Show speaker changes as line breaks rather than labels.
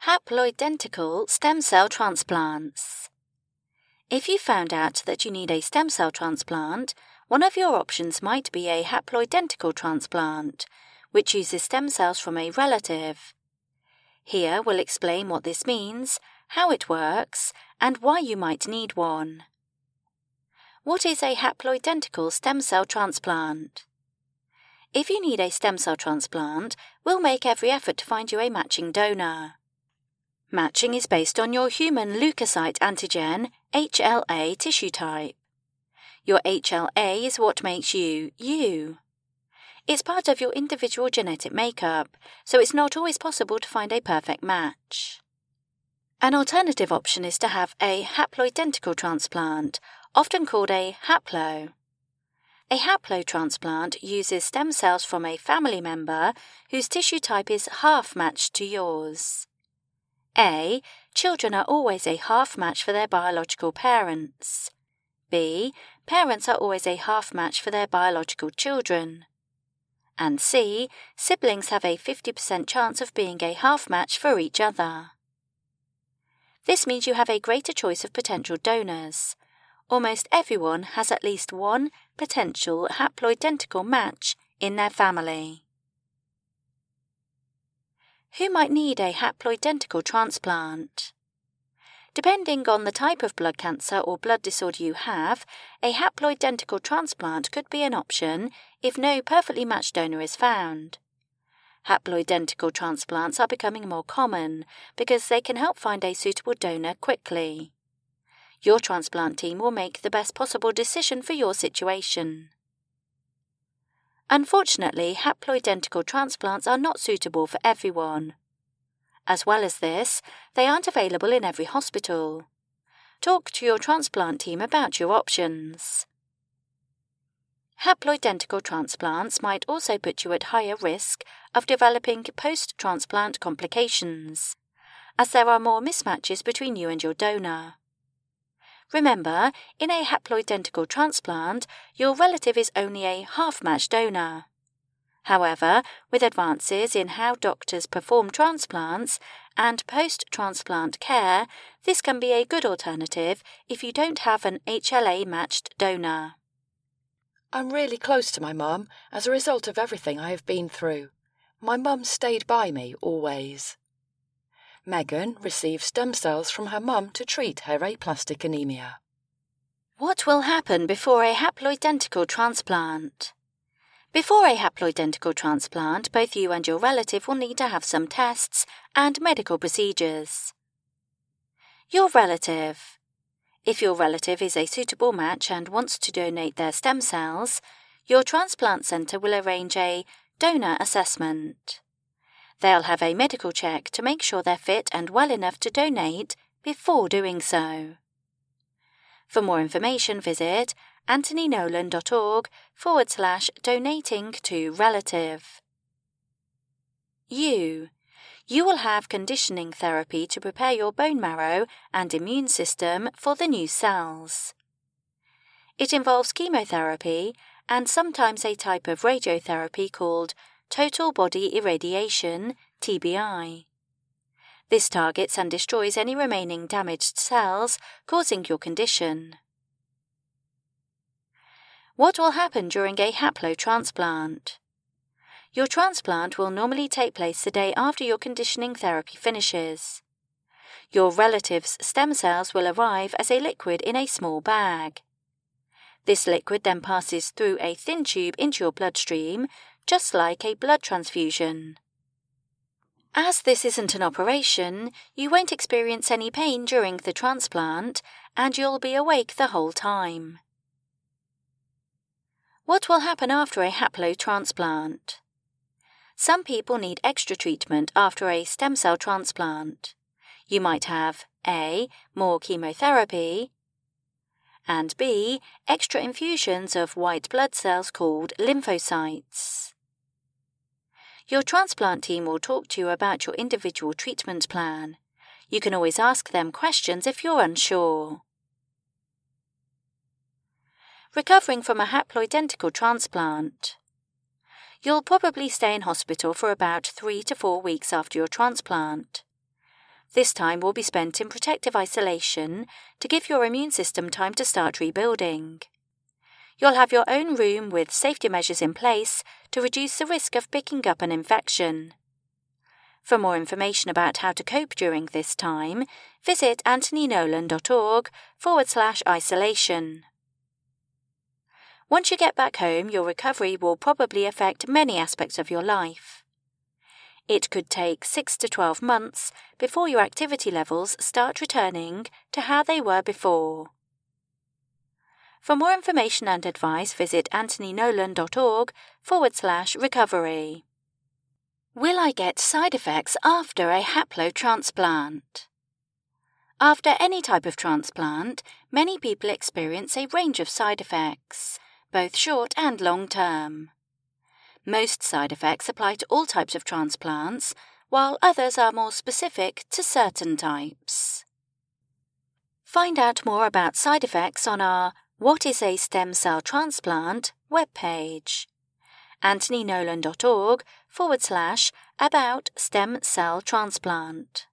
Haploidentical stem cell transplants. If you found out that you need a stem cell transplant, one of your options might be a haploidentical transplant, which uses stem cells from a relative. Here we'll explain what this means, how it works, and why you might need one. What is a haploidentical stem cell transplant? If you need a stem cell transplant, we'll make every effort to find you a matching donor. Matching is based on your human leukocyte antigen, HLA tissue type. Your HLA is what makes you, you. It's part of your individual genetic makeup, so it's not always possible to find a perfect match. An alternative option is to have a haploidentical transplant, often called a haplo. A haplo transplant uses stem cells from a family member whose tissue type is half matched to yours. A. Children are always a half match for their biological parents. B. Parents are always a half match for their biological children. And C. Siblings have a 50% chance of being a half match for each other. This means you have a greater choice of potential donors. Almost everyone has at least one potential haploidentical match in their family. Who might need a haploidentical transplant? Depending on the type of blood cancer or blood disorder you have, a haploidentical transplant could be an option if no perfectly matched donor is found. Haploidentical transplants are becoming more common because they can help find a suitable donor quickly. Your transplant team will make the best possible decision for your situation. Unfortunately, haploidentical transplants are not suitable for everyone. As well as this, they aren't available in every hospital. Talk to your transplant team about your options. Haploidentical transplants might also put you at higher risk of developing post-transplant complications, as there are more mismatches between you and your donor. Remember, in a haploidentical transplant, your relative is only a half-match donor. However, with advances in how doctors perform transplants and post-transplant care, this can be a good alternative if you don't have an HLA-matched donor.
I'm really close to my mum as a result of everything I have been through. My mum stayed by me always. Megan received stem cells from her mum to treat her aplastic anemia.
What will happen before a haploidentical transplant? Before a haploidentical transplant, both you and your relative will need to have some tests and medical procedures. Your relative. If your relative is a suitable match and wants to donate their stem cells, your transplant centre will arrange a donor assessment. They'll have a medical check to make sure they're fit and well enough to donate before doing so. For more information, visit anthonynolan.org/donating to relative. You will have conditioning therapy to prepare your bone marrow and immune system for the new cells. It involves chemotherapy and sometimes a type of radiotherapy called total body irradiation, TBI. This targets and destroys any remaining damaged cells, causing your condition. What will happen during a haplotransplant? Your transplant will normally take place the day after your conditioning therapy finishes. Your relative's stem cells will arrive as a liquid in a small bag. This liquid then passes through a thin tube into your bloodstream, just like a blood transfusion. As this isn't an operation, you won't experience any pain during the transplant, and you'll be awake the whole time. What will happen after a haplotransplant? Some people need extra treatment after a stem cell transplant. You might have A. More chemotherapy, and B. Extra infusions of white blood cells called lymphocytes. Your transplant team will talk to you about your individual treatment plan. You can always ask them questions if you're unsure. Recovering from a haploidentical transplant. You'll probably stay in hospital for about 3 to 4 weeks after your transplant. This time will be spent in protective isolation to give your immune system time to start rebuilding. You'll have your own room with safety measures in place to reduce the risk of picking up an infection. For more information about how to cope during this time, visit anthonynolan.org/isolation. Once you get back home, your recovery will probably affect many aspects of your life. It could take 6 to 12 months before your activity levels start returning to how they were before. For more information and advice, visit anthonynolan.org/recovery. Will I get side effects after a haplotransplant? After any type of transplant, many people experience a range of side effects, both short and long term. Most side effects apply to all types of transplants, while others are more specific to certain types. Find out more about side effects on our What is a Stem Cell Transplant webpage, anthonynolan.org/about stem cell transplant.